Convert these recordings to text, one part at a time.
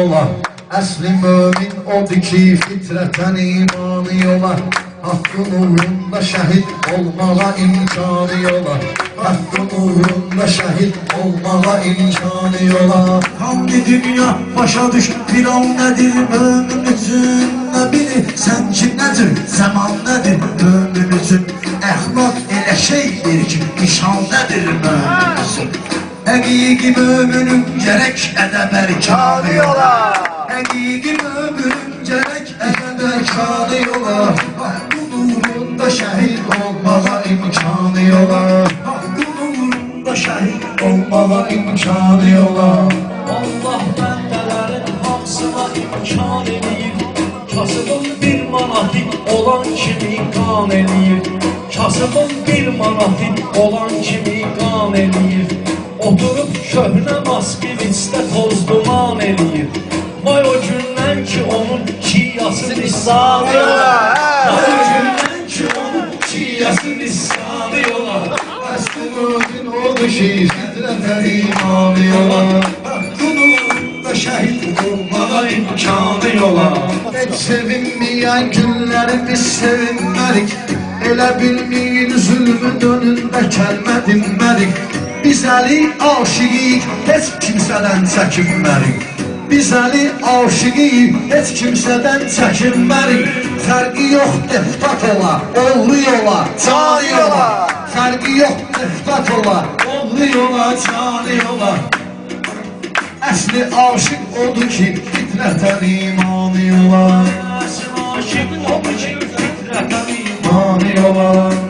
yola. Əsli mömin odur ki, fitrətən imanı yola. Hakkın uğrunda şəhid olmağa imkanı yola. Hakkın uğrunda şəhid olmağa imkanı yola. Hamdi dünya başa düş, filan nedir mümin üçün? Ne bilir sen ki nedir, zaman nedir mümin üçün? Əxlaq elə şeydir ki, nişan nedir mümin üçün? Həqiqi müminin gerek ədəb erkanı yola. Həqiqi müminin gerek ədəb erkanı yola. Hakkın uğrunda şəhid olmağa imkanı yola. Hakkın uğrunda şəhid olmağa imkanı yola. Allah bəndələrin hamısına imkan eləyir. Kasıbın bir manatı olan kimi qan eləyir. Kasıbın bir manatı olan kimi qan eləyir. Oturub köhnə maskivistə toz duman eləyir. Vay o gündən ki onun çiyası lisanı yola. Vay o gündən ki onun çiyası lisanı yola. Əsli mömin odur ki, fitrətən imanı yola. Hakkın uğrunda şəhid olmağa imkanı yola. Heç sevinməyən günləri biz sevinmərik. Elə bilməyin zülmün önündə kəlmə dinmərik. Biz əli aşiqiyik, heç kimsədən çəkinmərik. Biz əli aşiqiyik, heç kimsədən çəkinmərik. Fərqi yox deputat ola, oğlu yola, canı yola. Fərqi yox deputat ola, oğlu yola, canı yola. Əsli aşıq odur ki, fitrətən imanı yola. Əsli aşıq odur ki, fitrətən İmanı yola.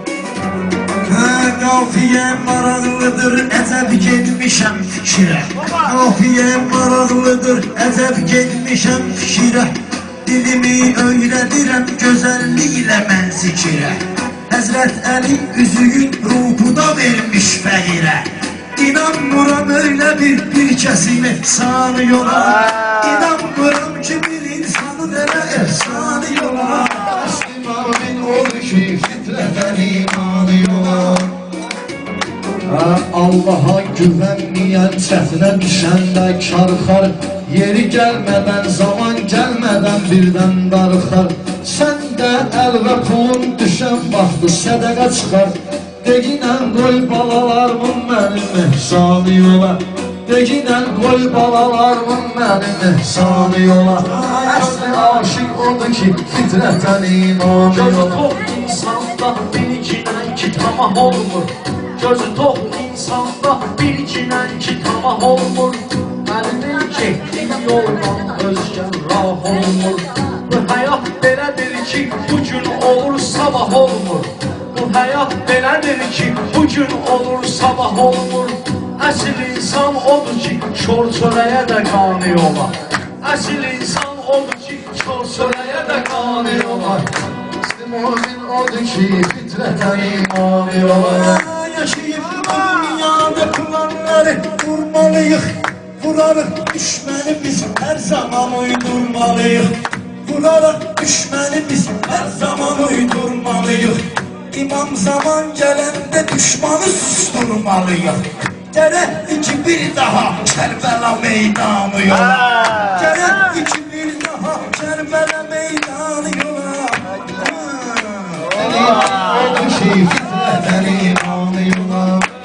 Qafiyə maraqlıdır, əcəb getmişəm fikrə. Qafiyə maraqlıdır, əcəb getmişəm fikrə. Dilimi öyrədirəm, gözəlliklə mən zikirə. Həzrət Əli üzüyün ruhuna vermiş fəqirə. İnanmıram öyle bir kesim efsanı yola. İnanmıram ki bir insanın elə efsanı yola. Əsli mömin odur ki, fitrətən imanı yola. Allaha güvənməyən çətinə düşəndə karxar. Yeri gəlmədən, zaman gəlmədən birdən darıxar. Sən də əl və pulun düşən vaxtı sədəqə çıxar. Deginən qoy balalarımın mənim ehsanı yola. Deginən qoy balalarımın mənim ehsanı yola. Əsli aşıq odur ki, fitrətən imanı Gözü yola. tox insanda bilginən ki tamah olmur. Gözü tox insanda bilginən ki tamah olmur. Əlinin getdiyi yolla özgən rah olmur. Bu həyat belədir ki bugün olur sabah olmur. Bu həyat belədir ki bugün olur sabah olmur. Əsl insan odur ki kör çörəyə də qanı yola. Əsl insan odur ki kör çörəyə də qanı yola. Əsli mömin odur ki, fitrətən imanı yola. Yaşayıp dünyada planları kurmalıyıq. Vurarıq düşməni biz hər zaman uydurmalıyıq. Vurarıq düşməni biz hər zaman uydurmalıyıq. İmam zaman gələndə düşmanı susturmalıyıq. Gərəkdir ki bir daha Kərbəla meydanı yola. Gərəkdir ki bir daha Kərbəla meydanı yola. Odur ki, fitrətən imanı yola.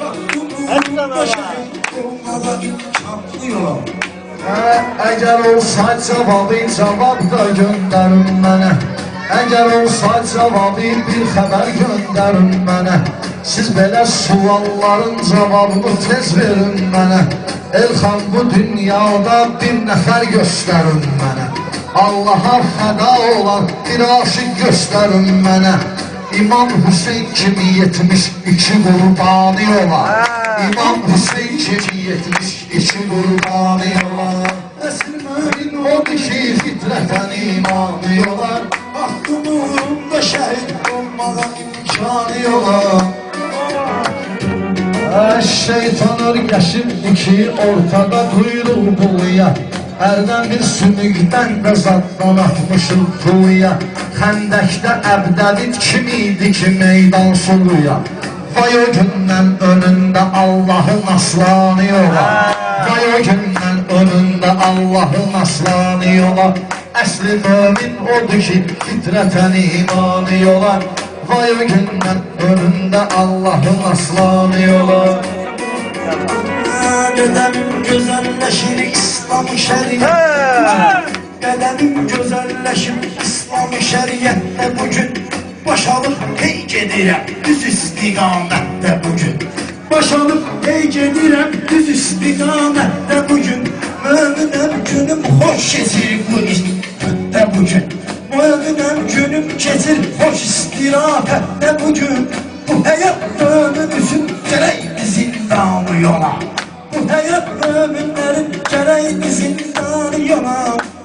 Əgər olsa cavabı, cavab da göndərin mənə. Əgər olsa cavabı, bir xəbər göndərin mənə. Siz belə sualların cavabını tez verin mənə. Elxan bu dünyada bir nəfər göstərin mənə. Allaha fəda olan bir aşıq göstərin mənə. İmam Hüseyin kimi 72 qurbanı yola. İmam Hüseyin kimi 72 qurbanı yola. Əsl mömin odur ki, fitrətən imanı yola. Hakkın uğrunda şəhid olmağa imkanı yola. Şeytan örgəşibdir ki, ortada duyruq buluya. Hərdən bir sümükdən də zaddan atmışım tuluya. Xəndəkdə Əbdədid kim idi ki meydan suluya. Vay o gündən önündə Allahın aslanı yola. Vay o gündən önündə Allahın aslanı yola Əsli mömin odur ki fitrətən imanı yola Vay o gündən önündə Allahın aslanı yola Qədəmim gözəlləşir İslam-ı şəriyyət Qədəmim gözəlləşir İslam-ı şəriyyətdə bugün Başalıb hey gedirəm düz istiqamətdə bugün Başalıb hey gedirəm düz istiqamətdə bugün Möminəm günüm xoş keçir bu istiqamətdə bugün Möminəm günüm keçir xoş istirahətdə bugün Bu həyat mömin üçün gərəkdir zindanı yola Bu həyat möminlərin gərəkdir zindanı yola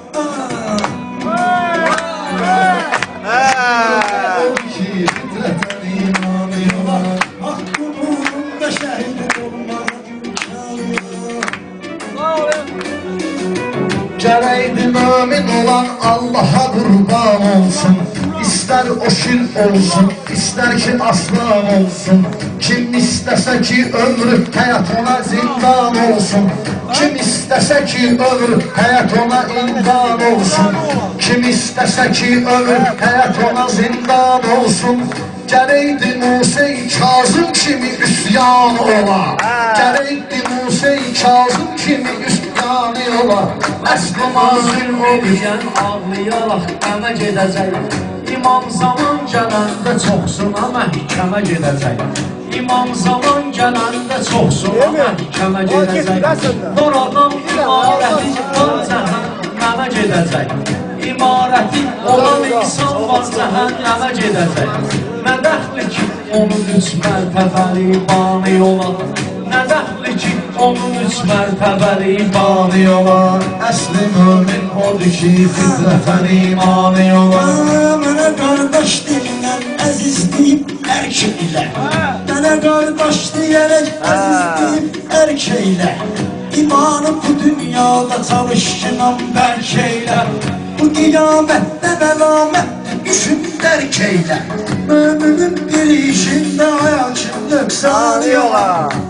Gərəkdi mömin olan Allaha qurban olsun İstər o şir olsun, istər ki aslan olsun Kim istəsə ki ömrü həyat ona zindan olsun Kim istəsə ki ömrü həyat ona imkan olsun Kim istəsə ki ömrü həyat ona zindan olsun Gərəkdi Musa-i Kazım kimi üsyan ola Gərəkdi Musa-i Kazım kimi üsyanı ola Əsli mazlum o Deyən ağlayaraq qəmə gedəcək İmam zaman gələndə çoxsuna məhkəmə gedəcək İmam zaman gələndə çoxsuna məhkəmə gedəcək Nor adam imarəti var cəhənnəmə gedəcək İmarəti olan insan var cəhənnəmə gedəcək Nə dəxli ki onun üç mərtəbəli imanı yola Nə dəxli ki onun üç mərtəbəli imanı yola Əsli mömin odur ki fitrətən imanı yola Mənə qardaş deyilən əziz deyib ərk ilə Mənə qardaş deyərək əziz deyib ərk ilə İmanı bu dünyada çalışqınan bərk elə Bu qiyamətdə məlamət düşün dərk elə Möminin bir işində ayakın nöqsanı yola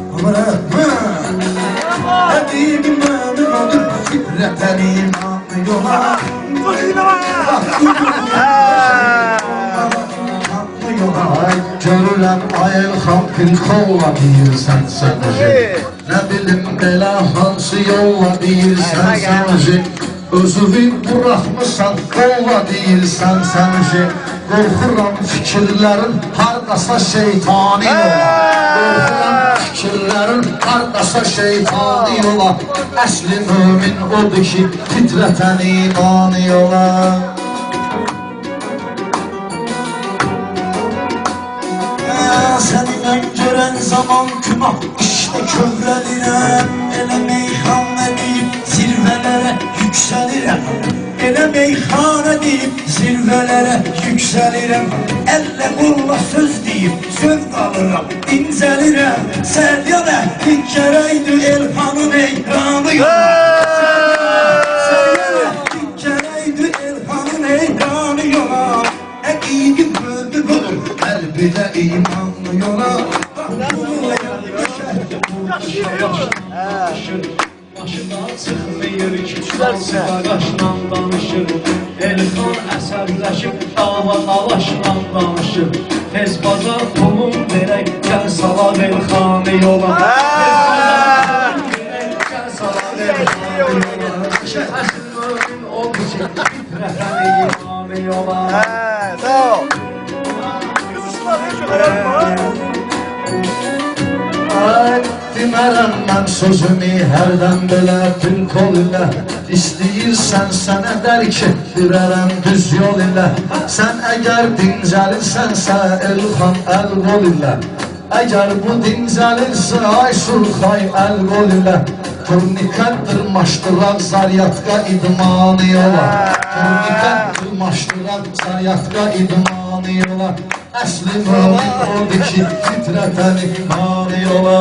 Həbibi mömin odur fitrətən imanı yola Ay görürəm ay Elxan Pirxolla deyirsən sən Nə bilim belə hansı yolla deyirsən sən Özünü buraxmısan qolla deyirsən sən Qorxuram fikirlərin hardasa şeytani yola Qorxuram fikirlərin hardasa şeytani yola Əsli mömin odur ki fitrətən imanı yola Səninlə görən zaman günah işte kövrəlirəm Elə meyxanə deyib zirvələrə yüksəlirəm Elə meyxanə deyib zirvələrə yüksəlirəm Əllə qolla söz deyib zövq alıram, dincəlirəm Səryan əhli gərəkdir Elxanın eyranı yola Səryan əhli gərəkdir Elxanın eyranı yola Həqiqi mömin olur Qəlbidə imanlı yola Başından çıxmayır ki, Fransa qaşla danışır Elxan əsəbləşib dava dalaşla danışır Tez bazar pulun verək, gəl salad Elxanı yola Gəl salad Elxanı yola Əsl mömin oldu ki, fitrətən imanı yola Sağ ol. Kızışlar hiç öğrenme. Ay demərəm mən sözümü hərdən belə tül kol ilə İstəyirsən sənə dərk etdirərəm düz yol ilə Sən əgər dincəlirsənsə Elxan əl qol ilə Əgər bu dincəlirsə ay Surxay əl qol ilə Turnikət dırmaşdıran zaryatka idmanı yola Turnikət dırmaşdıran zaryatka idmanı yola Əsli mömin oldu ki fitrətən imanı yola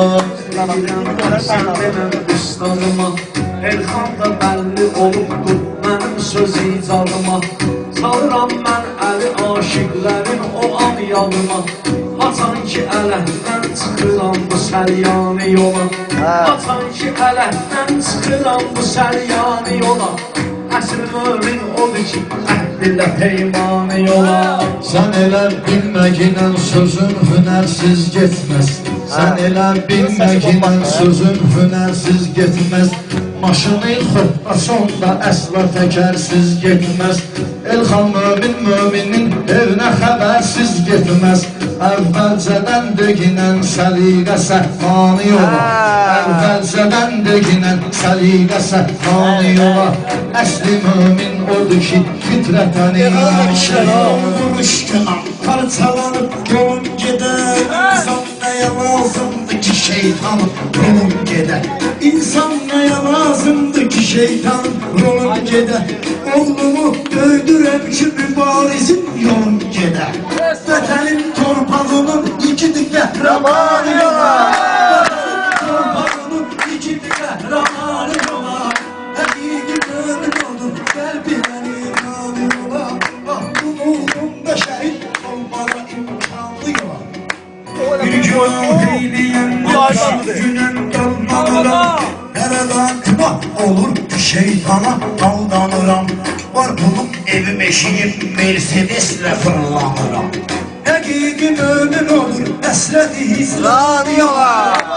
Üstadıma Elxan da bəlli olubdur mənim söz icadıma Salıram mən əli aşiqlərin o an yadıma Haçan ki ələhdən çıxıram bu səryanı yola Haçan ki Ələkdən çıxıram bu səryani yola Əsr mömin odur ki, əhdilə peymanı yola Sen elə bilməklə sözün hünərsiz getməz Sen elə bilməklə sözün hünərsiz getməz Maşını xırtda sonda əsla təkərsiz getməz Elxan müminin evinə xəbərsiz getməz Əvvəlcədən deginən səliqə səhmanı yola Əvvəlcədən deginən səliqə səhmanı yola Əsli mümin odur ki, fitrətən Vuruş günah parçalanıp yolun gider İnsan neye lazımdı ki şeytanın rolun gider İnsan neye lazımdı ki şeytanın rolun gider Oğlumu dövdürem ki mübarizin yolun gider Vətənin torpağının ikidi qəhrəmanı yola Torpağının ikidi qəhrəmanı yola Həqiqi mömin oldum qəlbinə imanı yola Uğrunda şəhid olmalı imkanlı yola Bir günah eyləyəndə günən qalmalıram Nəradan günah olur şeytana aldanıram Var pulum evim eşiyim Mercedes'le fırlanıram Həqiqi mömin olur əsrəti hizranı yola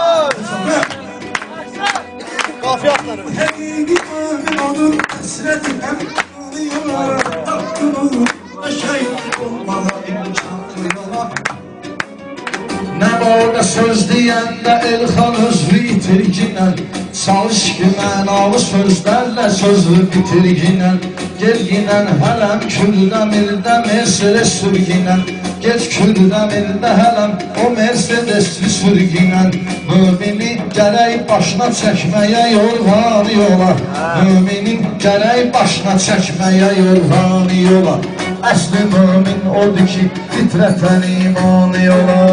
Qafiyə atları. Həqiqi mömin olur əsrəti həmkanlı yola Haqqın uğrunda şəhid olmalı imkanlı yola Nə orada söz deyəndə Elxan özü itirginən Çalış ki mənalı sözlərlə sözü bitirginən Gelginən hələm kürdəmirdə Mercedes sürginən Geç kürdəmirdə hələm o Mercedesli sürginən Mümini gərək başına çəkməyə yorğanı yola Müminin gərək başına çəkməyə yorğanı yola Əsli mümin odur ki fitrətən imanı yola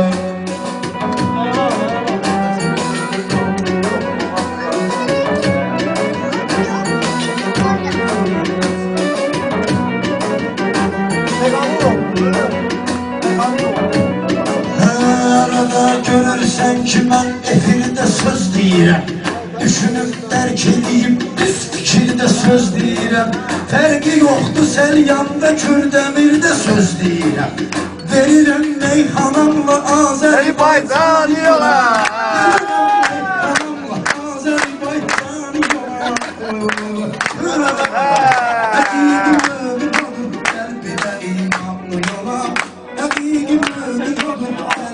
Görürsən ki mən efirdə söz deyirəm Düşünüb dərk edeyim düz fikirdə söz deyirəm Fərqi yoxdur səlyanda kürdəmirdə söz deyirəm Verirəm meyxanamla Azərbaycan yola Verirəm meyxanamla Azərbaycan yola Həqiqi mömin olur qəlbinə imanlı yola Həqiqi mömin olur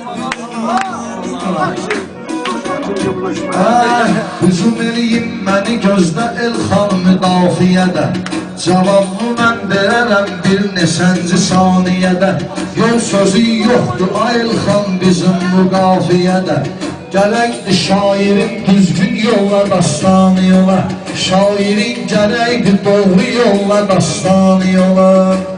Hücum eləyim məni gözdə Elxan müdafiədə Cavabı mən verərəm bir neçənci saniyədə Yol sözü yoxdur ay Elxan bizim müqafiyədə Gərəkdir şairin düzgün yolla dastanı yola Şairin gərəkdir doğru yolla dastanı yola